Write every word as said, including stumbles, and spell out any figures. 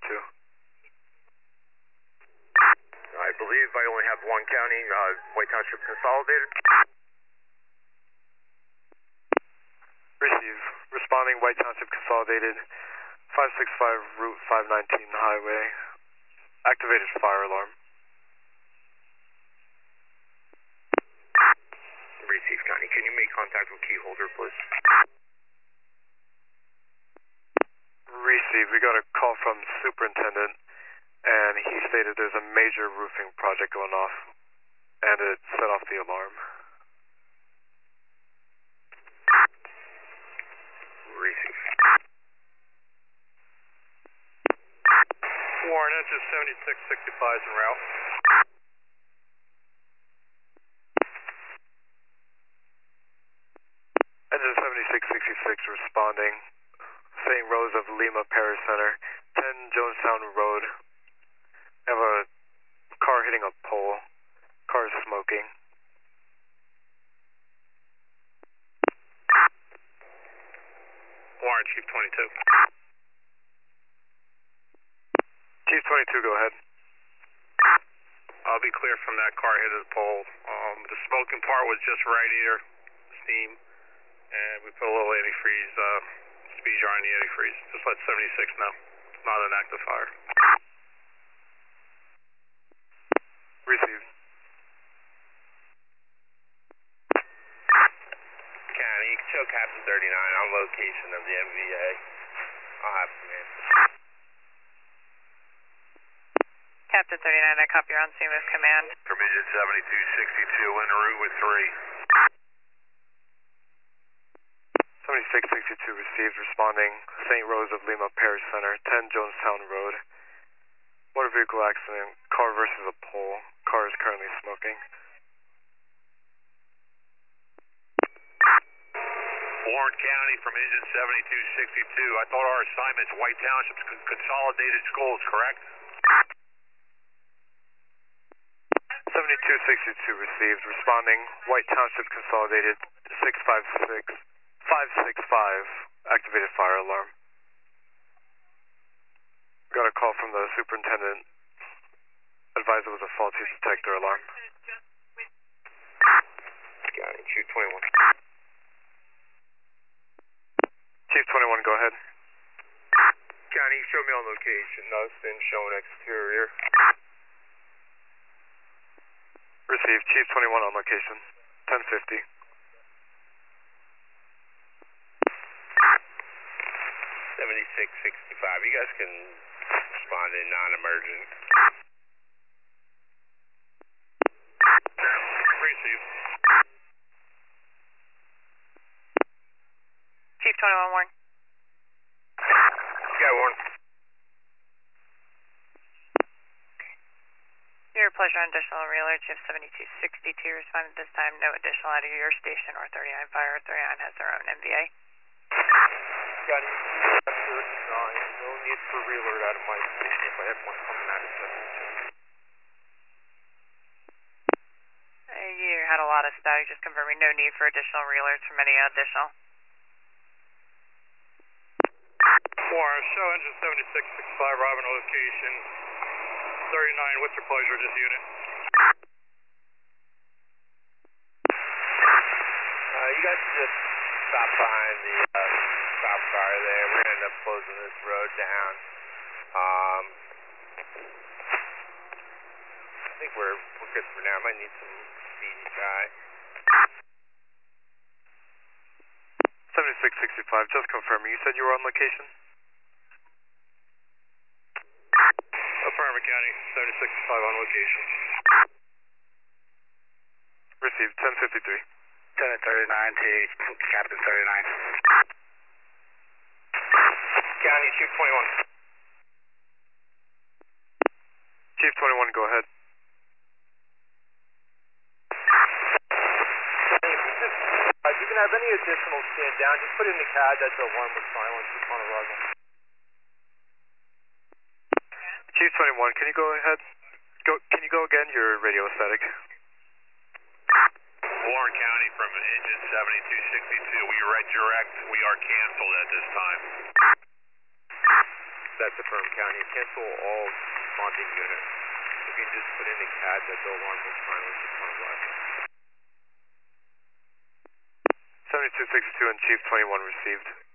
two. I believe I only have one county, uh, White Township Consolidated. Receive. Responding White Township Consolidated, five six five Route five nineteen Highway. Activated fire alarm. Receive, County. Can you make contact with key holder, please? Receive. We got a call from Superintendent, and he stated there's a major roofing project going off, and it set off the alarm. Receive. Warren, engine seventy-six sixty-five is en route. Engine seventy-six sixty-six responding. Saint Rose of Lima Parish Center, ten Jonestown Road. We have a car hitting a pole. Car is smoking. Warren, Chief twenty-two. Chief twenty-two, go ahead. I'll be clear from that car hit the pole. Um, the smoking part was just radiator steam, and we put a little antifreeze, uh, speed jar on the antifreeze. Just let seventy-six know. It's not an active fire. Received. County, you can show Captain thirty-nine on location of the M V A. I'll have some answers. Captain thirty-nine, I copy your on scene with command. From engine seventy-two sixty-two, en route with three. seventy-six sixty-two received, responding Saint Rose of Lima Parish Center, ten Jonestown Road. Motor vehicle accident, car versus a pole. Car is currently smoking. Warren County from engine seventy-two sixty-two. I thought our assignment's White Township's con Consolidated Schools, correct? seventy-two sixty-two received, responding White Township Consolidated, six five six, five six five, activated fire alarm. Got a call from the superintendent. Advised it was a faulty detector alarm. Got it, Chief twenty-one. Chief twenty-one, go ahead. County, show me on location. Nothing showing exterior. Received. Chief twenty-one on location. ten fifty. seventy-six sixty-five. You guys can respond in non-emergent. Receive. Chief twenty-one, Warren. Yeah, Warren. Your pleasure on additional relayed. Chief seventy-two sixty-two responded this time. No additional out of your station or thirty-nine fire. thirty-nine has their own M V A. Got it. thirty-nine. No need for reload out of my station if I have one coming out of seventy-two. Uh, you had a lot of static. Just confirming no need for additional reloads from any additional. Warren, show engine seventy-six sixty-five, Robin location. thirty-nine, what's your pleasure of this unit? Uh, you guys just stop behind the uh, stop car there. We're going to end up closing this road down. Um, I think we're, we're good for now. Might need some speedy guy. seventy-six sixty-five, just confirming. You said you were on location? Affirmative, County, seventy-six sixty-five on location. Received. ten fifty-three. ten thirty-nine to Captain thirty-nine. County, Chief twenty-one. Chief twenty-one, go ahead. If you can have any additional stand down, just put in the C A D that the alarm was silenced upon arrival. Chief twenty-one, can you go ahead? Go. Can you go again? Your radio is static. Warren County from engine seventy-two sixty-two. We read direct. We are canceled at this time. That's affirm County. Cancel all responding units. If you can just put in a C A D that the alarm was fine with six one black. seventy-two sixty-two and Chief twenty-one received.